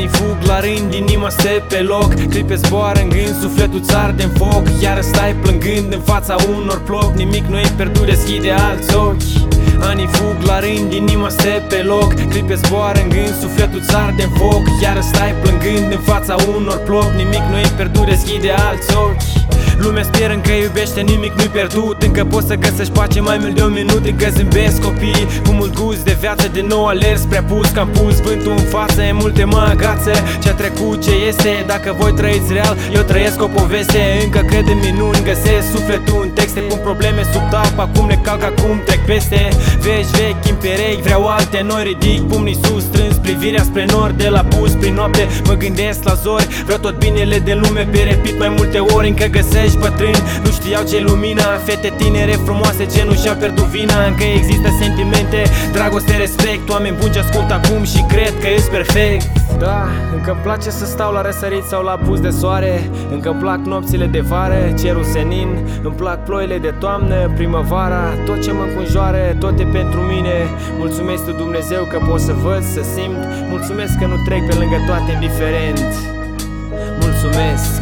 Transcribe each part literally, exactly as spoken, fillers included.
Anii fug la rând, inima stă pe loc. Clipe zboară în gând, sufletul ți arde în foc. Iar stai plângând în fața unor plop. Nimic nu e pierdut, deschide alți ochi. Anii fug la rând, inima stă pe loc. Clipe zboară în gând, sufletul ți arde în foc. Iar stai plângând în fața unor plop. Nimic nu e pierdut, deschide alți ochi. Lumea speră încă iubește, nimic nu-i pierdut. Încă poți să găsești pace mai mult de un minut. Încă zâmbesc copii cu mult gust de viață. De nou alerg spre apus, că am pus vântul în față. E multe mă agață ce-a trecut, ce este. Dacă voi trăiți real, eu trăiesc o poveste. Încă cred în minuni, găsesc sufletul în texte. Pun probleme sub tap, acum le calc, acum trec peste. Vești vechi, imperechi, vreau alte noi. Ridic pumnii sus, strâns privirea spre nord. De la pus prin noapte, mă gândesc la zori. Vreau tot binele de lume, pe repeat mai multe ori. Încă găsești bătrâni, nu știau ce-i lumina. Fete tinere, frumoase, ce nu și-au pierdut vina. Încă există sentimente, dragoste, respect. Oameni buni ce ascult acum și cred că ești perfect. Da, încă-mi place să stau la răsărit sau la apus de soare. Încă-mi plac nopțile de vară, cerul senin. Îmi plac ploile de toamnă, primăvara. Tot ce mă înconjoară, tot e pentru mine. Mulțumesc tu Dumnezeu că pot să văd, să simt. Mulțumesc că nu trec pe lângă toate indiferent. Mulțumesc.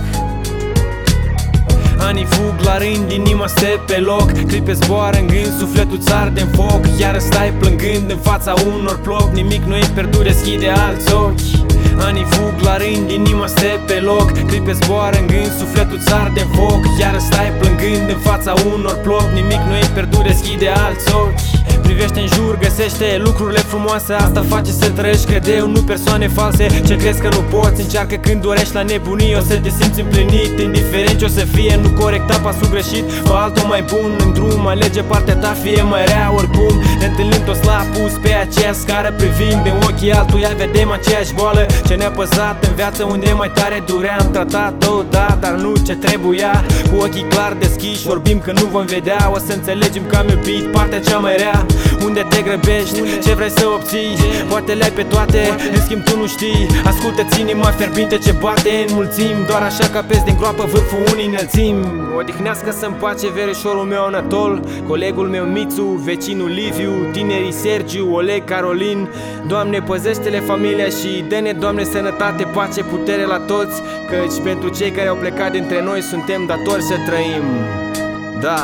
Anii fug la rând, inima stă pe loc. Clipe zboară în gând, sufletul ți arde în foc. Iar stai plângând în fața unor plop. Nimic nu e pierdut, deschide alți ochi. Anii fug la rând, inima stă pe loc. Clipe zboară în gând, sufletul ți arde în foc. Iar stai plângând în fața unor plop. Nimic nu e pierdut, deschide alți ochi. Privește în jur, găsește lucrurile frumoase. Asta face să trăiești, crede eu, nu persoane false. Ce crezi că nu poți, încearcă când dorești la nebunie. O să te simți împlinit, indiferent ce o să fie. Nu corecta pasul greșit, fă altul mai bun în drum. Alege partea ta, fie mai rea oricum. Ne întâlnim toți la apus pe aceea scară. Privind în ochii altuia, vedem aceeași boală ce ne-a păsat în viață, unde mai tare durea. Am tratat-o, da, dar nu ce trebuia. Cu ochii clar deschiși, vorbim că nu vom vedea. O să înțelegem că am iubit partea cea mai rea. Unde te grăbești, ce vrei să obții. Poate le ai pe toate, în schimb tu nu știi. Ascultă-ți inima fierbinte ce bate în mulțimi. Doar așa capezi din groapă vârful unii înălțimi. Odihnească-se în pace verișorul meu Anatol, colegul meu Mițu, vecinul Liviu, tinerii Sergiu, Oleg, Carolin. Doamne, păzește-le familia și dă-ne, Doamne, sănătate, pace, putere la toți. Căci pentru cei care au plecat dintre noi suntem datori să trăim. Da.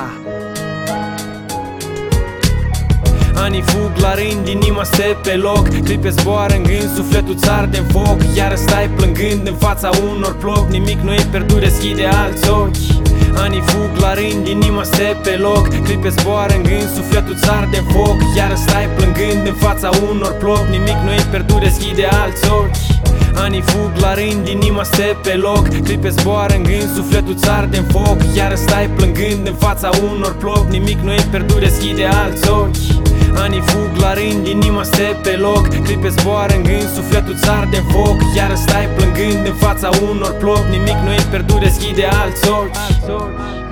Anii fug la rând, inima stă pe loc. Clipe zboară în gând, sufletul ți arde în foc. Iar stai plângând în fața unor plop. Nimic nu e pierdut, deschide alți ochi. Anii fug la rând, inima stă pe loc. Clipe zboară în gând, sufletul ți arde în foc. Iar stai plângând în fața unor plop. Nimic nu e pierdut, deschide alți ochi. Anii fug la rând, inima stă pe loc. Clipe zboară în gând, sufletul ți arde în foc. Iar stai plângând în fața unor plop. Nimic nu e pierdut, deschide alți ochi. Anii fug la rând, inima stă pe loc. Clipe zboară în gând, sufletul ți arde în foc. Iar stai plângând în fața unor plop. Nimic nu e pierdut, deschide alți ochi.